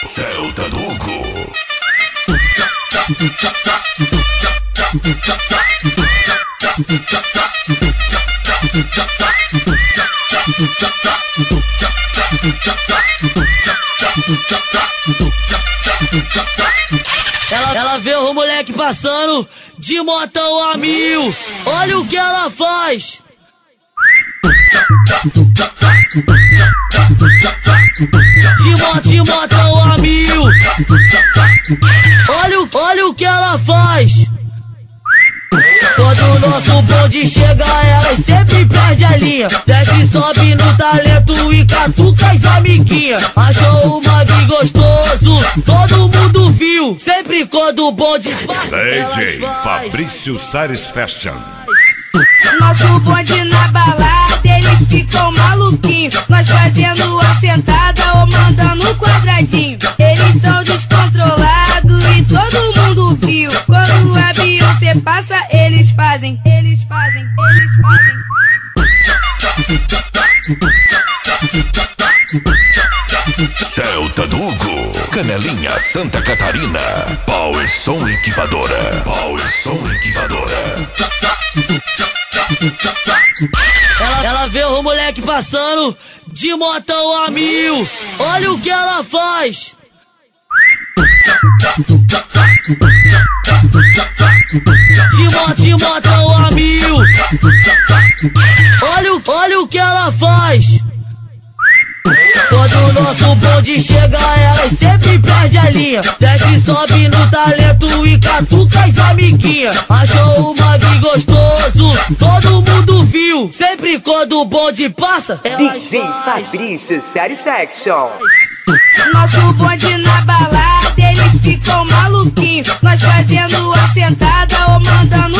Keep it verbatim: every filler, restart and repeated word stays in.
Celta do Hugo. Ela, ela vê o moleque passando de motão a mil. Olha o que ela faz. De moto, de motão a mil. Olha, o- olha o que ela faz. Quando o nosso bonde chega, elas sempre perde a linha. Desce e sobe no talento e catuca as amiguinhas. Achou o mag gostoso, todo mundo viu. Sempre quando o bonde passa, D J elas faz. Fabrício Sares Fashion. Nosso bonde na balada, eles ficam maluquinhos. Nós fazendo a sentada ou mandando um quadradinho. Eles tão descontrolados e todo mundo viu. Quando a Beyoncé passa, eles fazem, eles fazem, eles fazem. Celta do Hugo. Canelinha, Santa Catarina. Power Som Equipadora. Power Som Equipadora. Ela, ela vê o moleque passando de motão a mil. Olha o que ela faz. De moto, de motão a mil. Olha, o- olha o que ela faz. Quando o nosso bonde chega, elas sempre perde a linha. Desce e sobe no talento e catuca as amiguinhas. Achou o mag gostoso, todo mundo viu. Sempre quando o bonde passa, elas D J faz. Fabrício Satisfaction. Nosso bonde na balada, eles ficam maluquinhos. Nós fazendo a sentada ou mandando